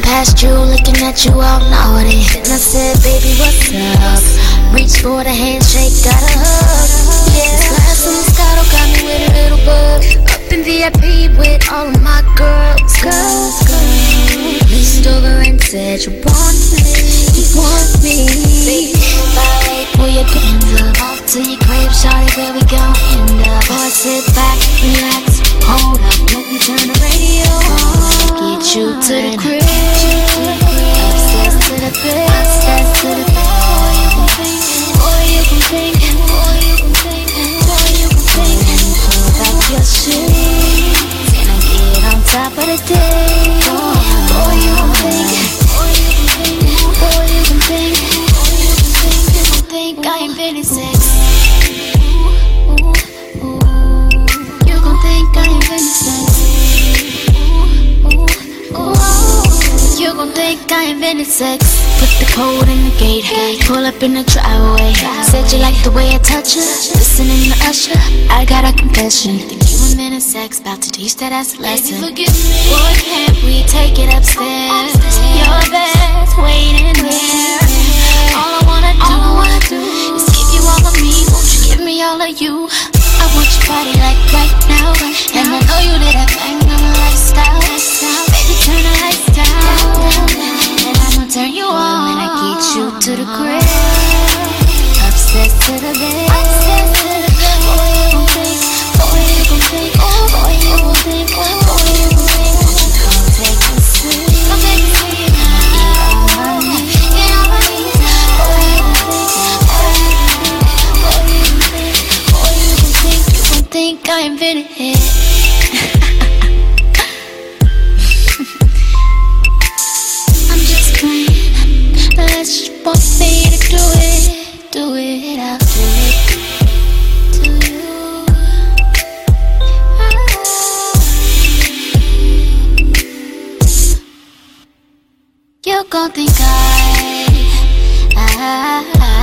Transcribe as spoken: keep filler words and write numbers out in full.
past you, looking at you all naughty. And I said, baby, what's up? Reach for the handshake, got a hug. Yeah, this glass of Moscato got me with a little bug. Up in V I P with all of my girls. Girls, girls. Leaned over and said, you want me? You want me? Bye, pull your pins up. Off to your crib, shawty, where we gon' end up? Boy, sit back, relax, hold up, let me turn the radio on. Get you to the crib, upstairs to the bed, upstairs to the bed. Boy, you can think, boy, you can think, boy, you can think, boy, you can think. And pull back your sheets, and I get on top of the day. Boy, you can think, boy, you can think, boy, you can think, boy, you can think, you can think I invented sex. You gon' think I invented sex. You gon' think I invented sex. Put the code in the gate, pull up in the driveway. Said you like the way I touch you, listening to Usher. I got a confession. Think you invented sex, about to teach that ass a lesson. Baby, forgive me. Boy, can't we take it upstairs? Your bed's waiting there. All I wanna do, all I wanna do is give you all of me. Won't you give me all of you? I want your body like right now, and I know you did that thing on the lifestyle. Baby, turn the lights down, and I'ma turn you on. And I get you to the crib, upstairs to the bed. Boy, you gon' think, boy, you gon' think, boy, you gon' think, boy, you gon' think. Won't you come take a seat? Come take a seat. Get on my knees, get on my knees. Boy, you gon' think, boy, you gon' think, boy, you gon' think, boy, you gon' think, you gon' think I invented it. I'm just playing. Let's just want me to do it, do it, I'll do it to you. You gon' think I, I